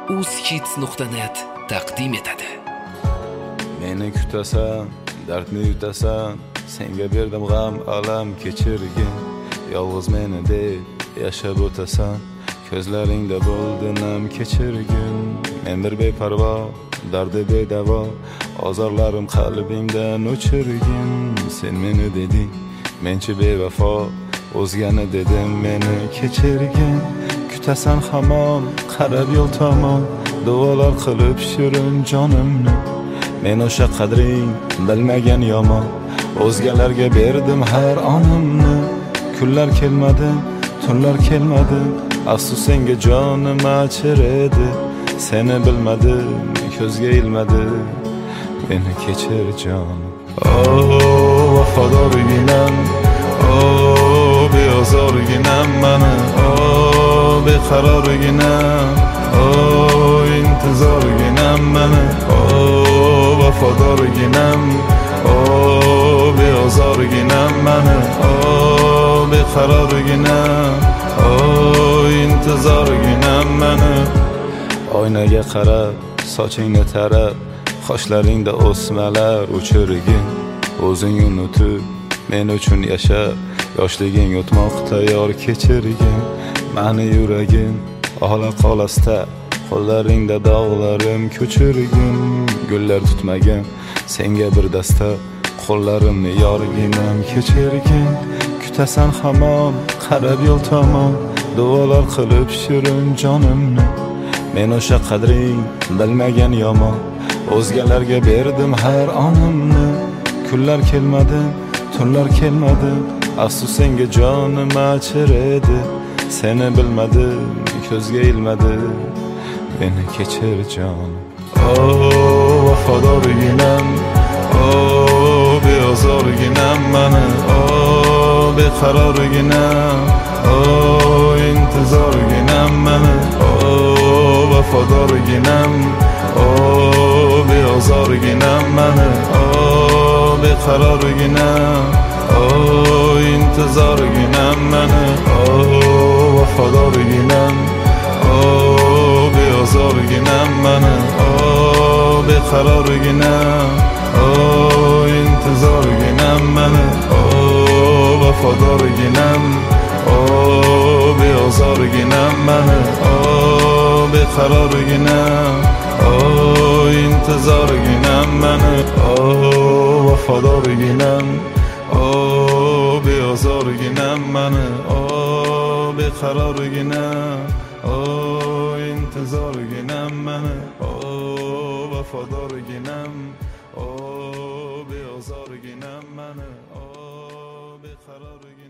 uzhits.net taqdim etadi. Meni kutasan, dardni yutasan, senga berdim g'am, alam kechirgin. Yolg'iz meni deb yashab o'tasan, ko'zlaringda bo'ldi nam kechirgin. Men bir beparvo, dardi bedavo, ozorlarim qalbingdan o'chirgin. Sen meni deding, menchi bevafo, o'zgani dedim, meni kechirgin. Kutasan hamon, qarab yo'l tomon, duolar qilib shirin jonimni. Men o'sha qadring bilmagan yomon, o'zgalarga berdim har onimni. Kunlar kelmadi, tunlar kelmadi, afsus senga jonim achir edi. Seni bilmadim, ko'zga ilmadi, meni kechir jonim. Oh, vafodorginam, oh, beozorginam mani, oh, beqarorginam, oh, intizorginam mani, oh, vafodorginam, oh, beozorginam mani, oh, beqarorginam, oh, intizorginam mani. Oynaga qarab, sochingni tarab, qoshlaringda o'smalar o'chirgin. O'zing unutib, men uchun yasha, yoshliging o'tmoqda yor kechirgin. Mani yuragim ola qolasda, qo'llaringda dog'larim ko'chirgin. Gullar tutmagan senga bir dasta, qo'llarimni yorginam kechirgin. Kutasan hamon, qarab yo'l tomon, duolar qilib shirin jonimni. Men o'sha qadring bilmagan yomon, o'zgalarga berdim har onimni. Kunlar kelmadi, tunlar kelmadi, afsus senga jonim achir edi. Seni bilmadim, ko'zga ilmadi, meni kechir jonim. Oh, vafodorginam, oh, beozorginam mani, oh, beqarorginam, oh, intizorginam mani, oh, vafodorginam, oh, beozorginam mani, oh, beqarorginam, oh, intizorginam mani, oh, vafodorginam, oh, beozorginam mani, oh, beqarorginam, oh, intizorginam mani, oh, vafodorginam, oh, beozorginam mani, oh, beqarorginam, oh, intizorginam mani, oh, vafodorginam, oh, beozorginam mani, oh, beqarorginam, oh, intizorginam mani, oh, vafodorginam, oh, beozorginam mani, oh, beqarorginam.